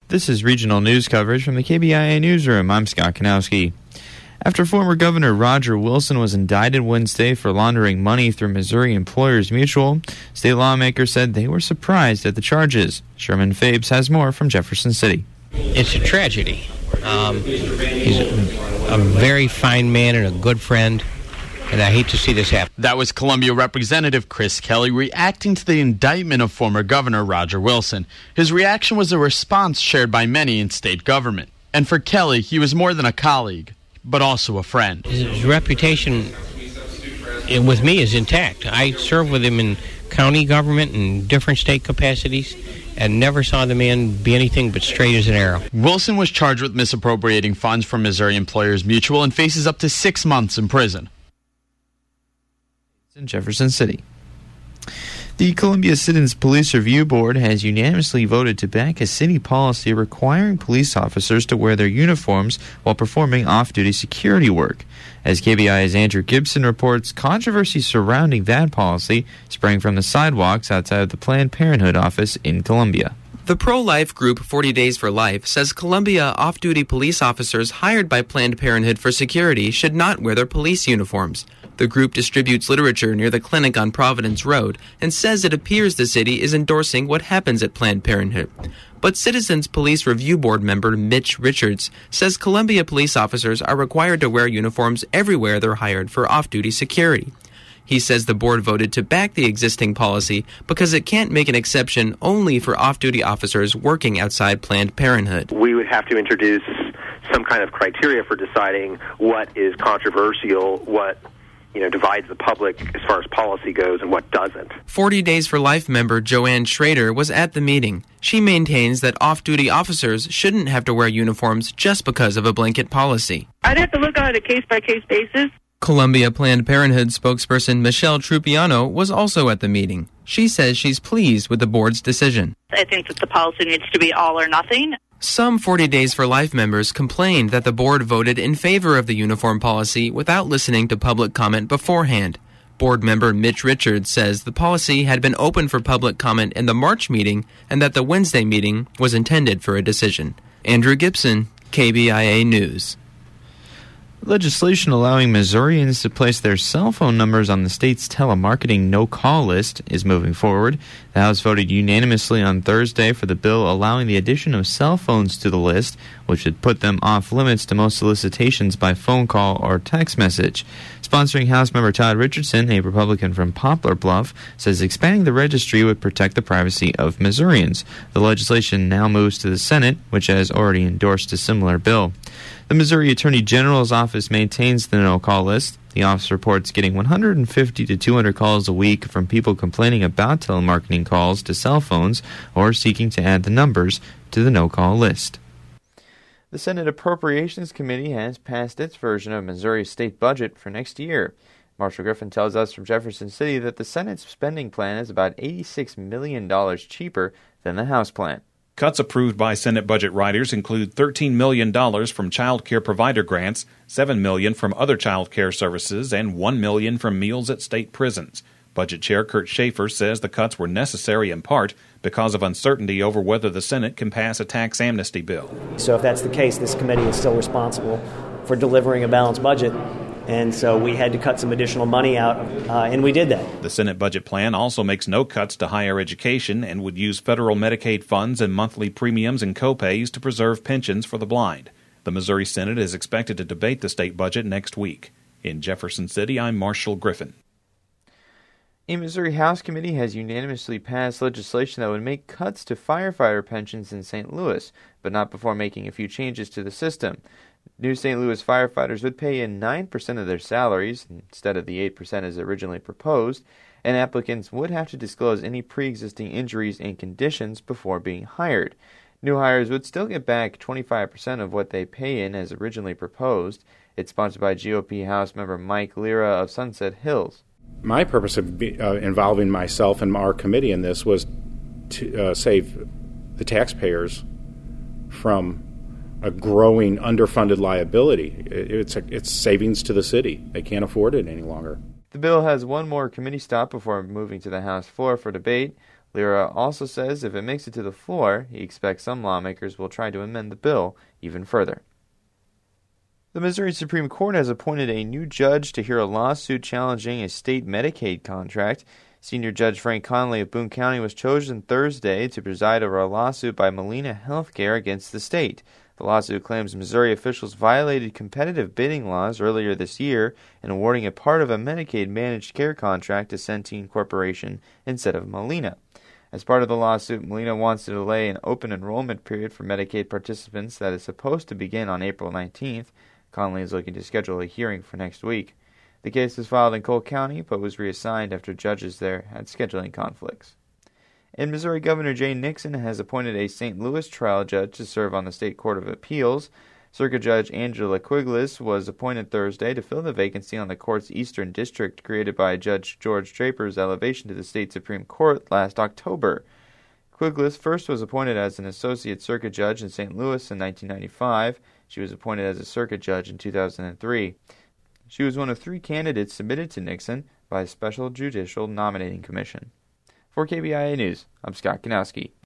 This is regional news coverage from the KBIA Newsroom. I'm Scott Kanowski. After former Governor Roger Wilson was indicted Wednesday for laundering money through Missouri Employers Mutual, state lawmakers said they were surprised at the charges. Sherman Fabes has more from Jefferson City. It's a tragedy. He's a very fine man and a good friend, and I hate to see this happen. That was Columbia Representative Chris Kelly reacting to the indictment of former Governor Roger Wilson. His reaction was a response shared by many in state government. And for Kelly, he was more than a colleague, but also a friend. His reputation with me is intact. I served with him in county government and different state capacities, and never saw the man be anything but straight as an arrow. Wilson was charged with misappropriating funds from Missouri Employers Mutual and faces up to 6 months in prison. In Jefferson City. The Columbia Citizens Police Review Board has unanimously voted to back a city policy requiring police officers to wear their uniforms while performing off-duty security work. As KBI's Andrew Gibson reports, controversy surrounding that policy sprang from the sidewalks outside of the Planned Parenthood office in Columbia. The pro-life group 40 Days for Life says Columbia off-duty police officers hired by Planned Parenthood for security should not wear their police uniforms. The group distributes literature near the clinic on Providence Road and says it appears the city is endorsing what happens at Planned Parenthood. But Citizens Police Review Board member Mitch Richards says Columbia police officers are required to wear uniforms everywhere they're hired for off-duty security. He says the board voted to back the existing policy because it can't make an exception only for off-duty officers working outside Planned Parenthood. We would have to introduce some kind of criteria for deciding what is controversial, what divides the public as far as policy goes, and what doesn't. 40 Days for Life member Joanne Schrader was at the meeting. She maintains that off-duty officers shouldn't have to wear uniforms just because of a blanket policy. I'd have to look on a case-by-case basis. Columbia Planned Parenthood spokesperson Michelle Trupiano was also at the meeting. She says she's pleased with the board's decision. I think that the policy needs to be all or nothing. Some 40 Days for Life members complained that the board voted in favor of the uniform policy without listening to public comment beforehand. Board member Mitch Richards says the policy had been open for public comment in the March meeting and that the Wednesday meeting was intended for a decision. Andrew Gibson, KBIA News. Legislation allowing Missourians to place their cell phone numbers on the state's telemarketing no-call list is moving forward. The House voted unanimously on Thursday for the bill allowing the addition of cell phones to the list, which would put them off limits to most solicitations by phone call or text message. Sponsoring House member Todd Richardson, a Republican from Poplar Bluff, says expanding the registry would protect the privacy of Missourians. The legislation now moves to the Senate, which has already endorsed a similar bill. The Missouri Attorney General's office maintains the no-call list. The office reports getting 150 to 200 calls a week from people complaining about telemarketing calls to cell phones or seeking to add the numbers to the no-call list. The Senate Appropriations Committee has passed its version of Missouri's state budget for next year. Marshall Griffin tells us from Jefferson City that the Senate's spending plan is about $86 million cheaper than the House plan. Cuts approved by Senate budget writers include $13 million from child care provider grants, $7 million from other child care services, and $1 million from meals at state prisons. Budget Chair Kurt Schaefer says the cuts were necessary in part because of uncertainty over whether the Senate can pass a tax amnesty bill. So if that's the case, this committee is still responsible for delivering a balanced budget. And so we had to cut some additional money out, and we did that. The Senate budget plan also makes no cuts to higher education and would use federal Medicaid funds and monthly premiums and copays to preserve pensions for the blind. The Missouri Senate is expected to debate the state budget next week. In Jefferson City, I'm Marshall Griffin. A Missouri House committee has unanimously passed legislation that would make cuts to firefighter pensions in St. Louis, but not before making a few changes to the system. New St. Louis firefighters would pay in 9% of their salaries instead of the 8% as originally proposed, and applicants would have to disclose any pre-existing injuries and conditions before being hired. New hires would still get back 25% of what they pay in as originally proposed. It's sponsored by GOP House member Mike Lira of Sunset Hills. My purpose of involving myself and our committee in this was to save the taxpayers from a growing underfunded liability. It's savings to the city. They can't afford it any longer. The bill has one more committee stop before moving to the House floor for debate. Lira also says if it makes it to the floor, he expects some lawmakers will try to amend the bill even further. The Missouri Supreme Court has appointed a new judge to hear a lawsuit challenging a state Medicaid contract. Senior Judge Frank Conley of Boone County was chosen Thursday to preside over a lawsuit by Molina Healthcare against the state. The lawsuit claims Missouri officials violated competitive bidding laws earlier this year in awarding a part of a Medicaid managed care contract to Centene Corporation instead of Molina. As part of the lawsuit, Molina wants to delay an open enrollment period for Medicaid participants that is supposed to begin on April 19th. Conley is looking to schedule a hearing for next week. The case was filed in Cole County, but was reassigned after judges there had scheduling conflicts. And Missouri Governor Jay Nixon has appointed a St. Louis trial judge to serve on the State Court of Appeals. Circuit Judge Angela Quigless was appointed Thursday to fill the vacancy on the court's Eastern District created by Judge George Draper's elevation to the state Supreme Court last October. Quigless first was appointed as an associate circuit judge in St. Louis in 1995. She was appointed as a circuit judge in 2003. She was one of 3 candidates submitted to Nixon by a special judicial nominating commission. For KBIA News, I'm Scott Kanowski.